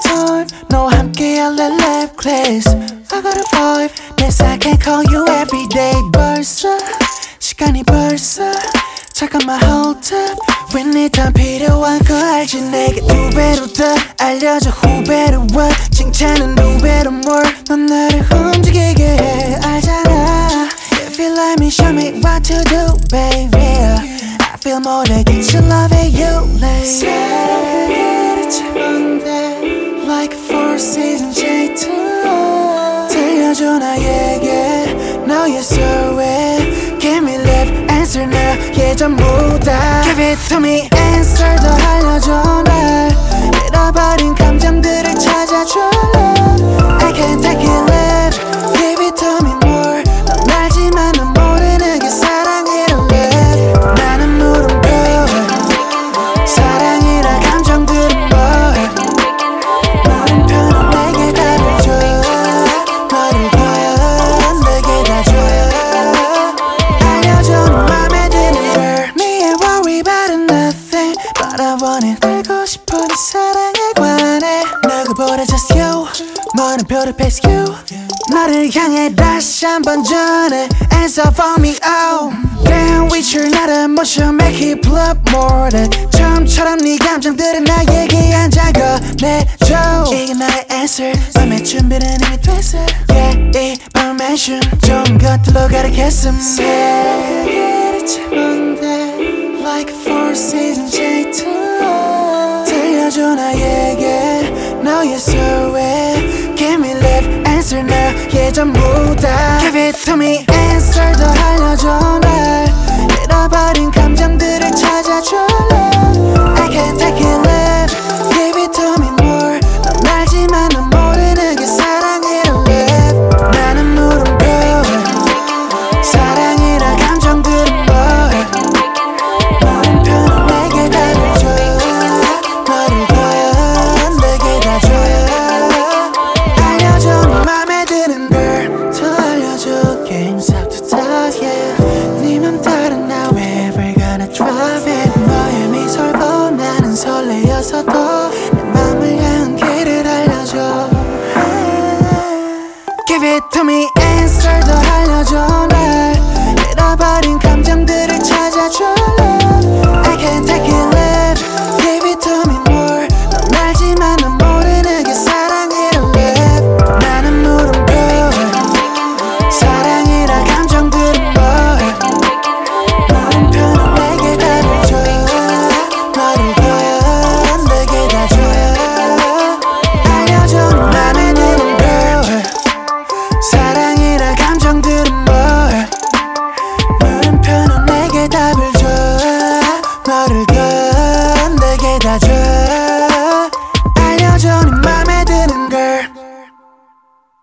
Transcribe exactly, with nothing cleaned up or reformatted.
time 너와 함께 할래 left class I got a vibe Yes I can call you every day 벌써 시간이 벌써 잠깐만 hold up 웬일 다 필요한 거 알지 내게 두 배로 더 알려줘 후배로 와 칭찬은 두 배로 more 넌 나를 움직이게 해 알잖아 If you like me show me what to do baby I feel more like it's your love and you like 사랑 그게 대체 뭔데 Like a four season J two 들려줘 나에게 너의 소리 Give me love answer now 예전보다 Give it to me answer 더 알려줘 날 잃어버린 감정들을 찾아줘 I can't take it left Give it to me more 넌 알지만 난 모르는 게 사랑이란 left 나는 물음표 사랑이란 감정들은 뭘 물음표는 내게 답을 줘 너를 봐 내게 다 줘 알려줘 너 맘에 드는 걸 Me ain't worry about nothing But I want it 알고 싶어 네 사랑에 관해 누구보다 just you 물음표를 pass you 너를 향해 다시 한번 전해 Answer for me oh Damn with you 나를 emotion make it blood more than 처음처럼 네 감정들은 나에게 안 적어내줘 이게 나의 answer 맘의 준비는 이미 됐어 Yeah 이 permission 좋은 것들로 가득했음 사랑 그게 대체 뭔데 Like a four season J two 들려줘 나에게 너의 소리 Give me love answer now 예전보다 Give it to me answer 더 알려줘